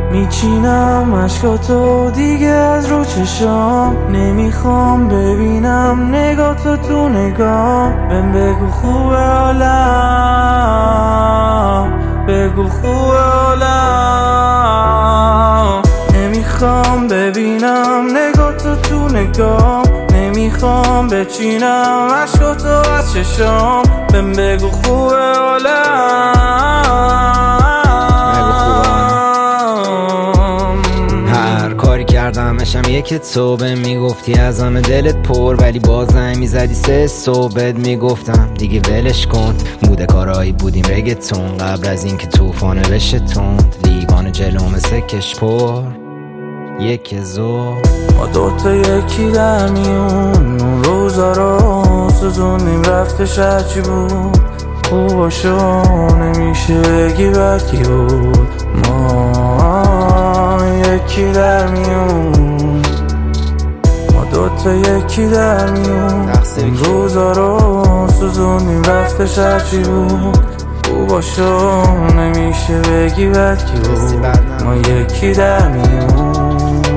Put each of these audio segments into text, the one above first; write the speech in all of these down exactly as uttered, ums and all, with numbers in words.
میچینم عشقاتو دیگه از رو چشام، نمیخوام ببینم نگاتو تو نگام. بهم بگو خوبه حالم، بگو خوبه حالم. نمیخوام ببینم نگاتو تو نگام، نمیخوام بچینم عشقاتو از چشام. بهم بگو خوبه حالم. کردمشم یک تو به میگفتی از همه دلت پر، ولی بازم میزدی سه صبح بهت میگفتم دیگه ولش کن. بوده کارایی بودیم رگتون قبل از اینکه طوفانه بشه تند، لیوان جلو مثل کش پر یک زور. ما دوتا یکی در میون اون روزا رو سوزونیم رفتش هرچی بود خوباشو نمیشه بگی بدکی بود. ما یکی در میون، ما دوتا یکی در میون اون روزا رو سوزونیم رفتش هرچی بود خوباشو نمیشه بگی بدکی بود. ما یکی در میون.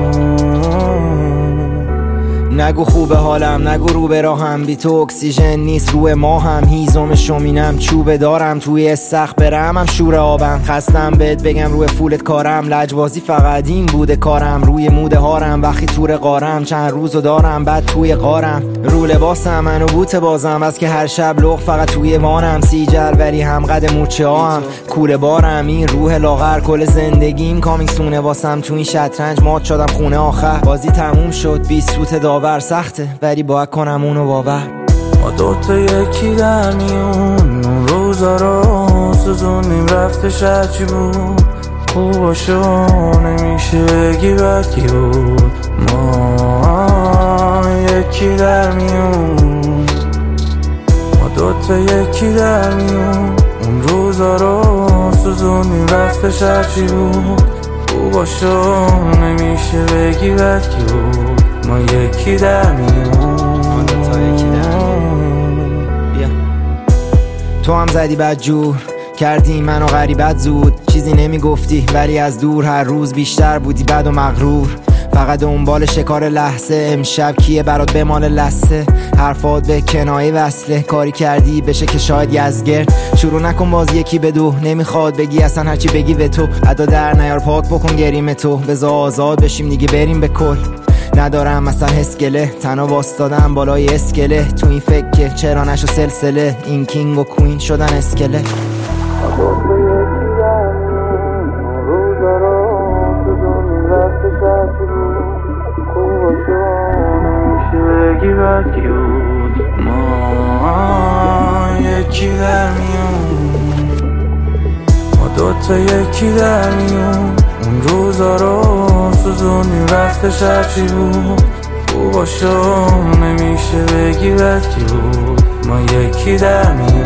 نگو خوبه حالم، نگو رو به راهم، بی تو اکسیژن نیست روی ما هم. هیزم شومینم چوبه دارم توی استخ برم هم شور آبم. خستم بهت بگم روی فولت کارم، لجبازی فقط این بوده کارم. روی موده هارم وقتی تور قارم، چند روزو دارم بعد توی قارم. رو لباسم منو بوت بازم از که هر شب لغ فقط توی وانم. سیجر ولی هم قد موچه هم کوله بارم. این روح لاغر کل زندگیم کامینگ سونه واسم. تو این شطرنج مات شدم خونه آخر، بازی تموم شد بیست سوت داور سخته ولی باید کنم اونو باور. ما دوتا یکی در میون اون روزا رو سوزونیم رفتش هرچی بود خوباشو نمیشه بگی بدکی بود. ما یکی در میون، ما دوتا یکی در میون اون روزا رو سوزونیم رفتش هرچی بود خوباشو نمیشه بگی بدکی بود. ما یکی در میون، تا یکی در بیا. تو هم زدی بد جور کردی منو غریبت زود، چیزی نمیگفتی ولی از دور هر روز بیشتر بودی بد و مغرور. فقط دنبال شکار لحظه، امشب کیه برات بمال لسه. حرفات به کنایه وصله، کاری کردی بشه که شاید یزگرد. شروع نکن باز یکی به دو، نمیخواد بگی اصلا هرچی بگی به تو. ادا در نیار پاک بکن گریم تو، بذار آزاد بشیم دیگه بریم به کل. ندارم مثلا اسکله تنها واستادم بالای اسکله. تو این فکر که چرا نشو سلسله، این کینگ و کوین شدن اسکله. ما یکی در میون، ما دوتا یکی در میون اون روزا رو سوزونیم رفتش هرچی بود خوباشو نمیشه بگی بدکی بود. ما یکی در میون.